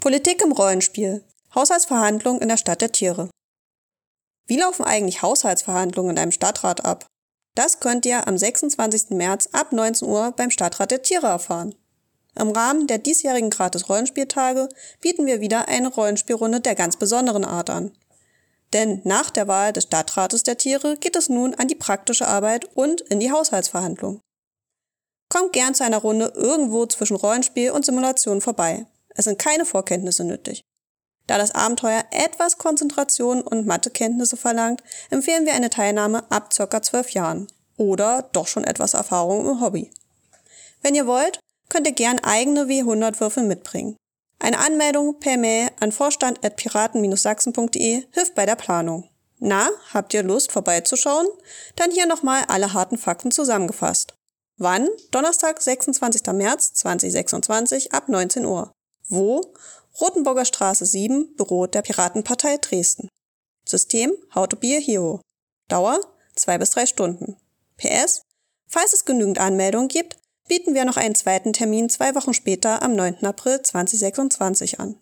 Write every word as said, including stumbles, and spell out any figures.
Politik im Rollenspiel. Haushaltsverhandlungen in der Stadt der Tiere. Wie laufen eigentlich Haushaltsverhandlungen in einem Stadtrat ab? Das könnt ihr am sechsundzwanzigsten März ab neunzehn Uhr beim Stadtrat der Tiere erfahren. Im Rahmen der diesjährigen Gratis-Rollenspieltage bieten wir wieder eine Rollenspielrunde der ganz besonderen Art an. Denn nach der Wahl des Stadtrates der Tiere geht es nun an die praktische Arbeit und in die Haushaltsverhandlung. Kommt gern zu einer Runde irgendwo zwischen Rollenspiel und Simulation vorbei. Es sind keine Vorkenntnisse nötig. Da das Abenteuer etwas Konzentration und Mathekenntnisse verlangt, empfehlen wir eine Teilnahme ab ca. zwölf Jahren oder doch schon etwas Erfahrung im Hobby. Wenn ihr wollt, könnt ihr gern eigene W hundert Würfel mitbringen. Eine Anmeldung per Mail an vorstand at piraten sachsen punkt de hilft bei der Planung. Na, habt ihr Lust vorbeizuschauen? Dann hier nochmal alle harten Fakten zusammengefasst. Wann? Donnerstag, sechsundzwanzigsten März zweitausendsechsundzwanzig ab neunzehn Uhr. Wo? Rotenburger Straße sieben, Büro der Piratenpartei Dresden. System How to be a Hero. Dauer zwei bis drei Stunden. P S. Falls es genügend Anmeldungen gibt, bieten wir noch einen zweiten Termin zwei Wochen später am neunten April zweitausendsechsundzwanzig an.